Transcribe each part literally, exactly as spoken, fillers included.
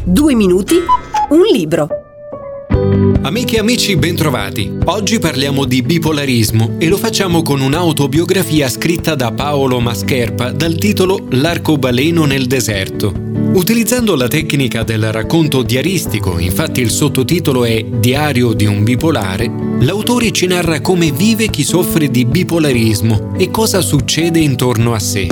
Due minuti, un libro. Amiche e amici, bentrovati. Oggi parliamo di bipolarismo e lo facciamo con un'autobiografia scritta da Paolo Mascherpa dal titolo L'arcobaleno nel deserto. Utilizzando la tecnica del racconto diaristico, infatti il sottotitolo è Diario di un bipolare, l'autore ci narra come vive chi soffre di bipolarismo e cosa succede intorno a sé.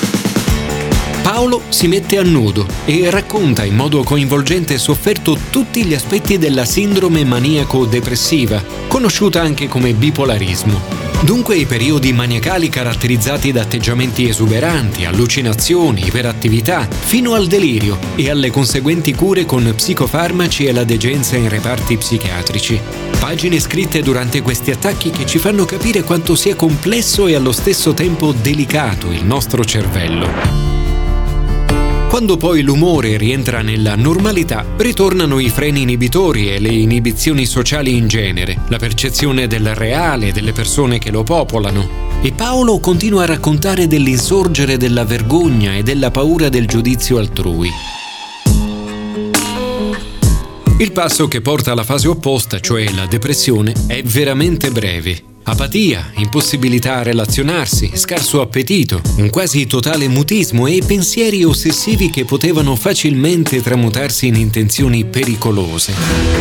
Paolo si mette a nudo e racconta in modo coinvolgente e sofferto tutti gli aspetti della sindrome maniaco-depressiva, conosciuta anche come bipolarismo. Dunque i periodi maniacali caratterizzati da atteggiamenti esuberanti, allucinazioni, iperattività, fino al delirio e alle conseguenti cure con psicofarmaci e la degenza in reparti psichiatrici. Pagine scritte durante questi attacchi che ci fanno capire quanto sia complesso e allo stesso tempo delicato il nostro cervello. Quando poi l'umore rientra nella normalità, ritornano i freni inibitori e le inibizioni sociali in genere, la percezione del reale, delle persone che lo popolano. E Paolo continua a raccontare dell'insorgere della vergogna e della paura del giudizio altrui. Il passo che porta alla fase opposta, cioè la depressione, è veramente breve. Apatia, impossibilità a relazionarsi, scarso appetito, un quasi totale mutismo e pensieri ossessivi che potevano facilmente tramutarsi in intenzioni pericolose.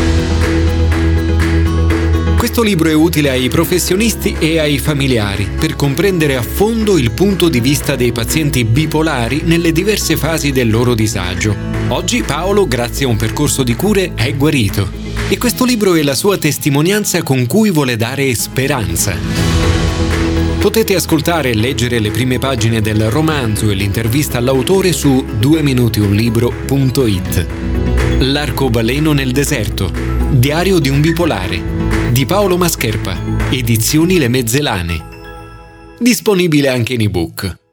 Questo libro è utile ai professionisti e ai familiari per comprendere a fondo il punto di vista dei pazienti bipolari nelle diverse fasi del loro disagio. Oggi Paolo, grazie a un percorso di cure, è guarito. E questo libro è la sua testimonianza con cui vuole dare speranza. Potete ascoltare e leggere le prime pagine del romanzo e l'intervista all'autore su due minuti un libro punto it. L'arcobaleno nel deserto, diario di un bipolare, di Paolo Mascherpa, edizioni Le Mezzelane. Disponibile anche in ebook.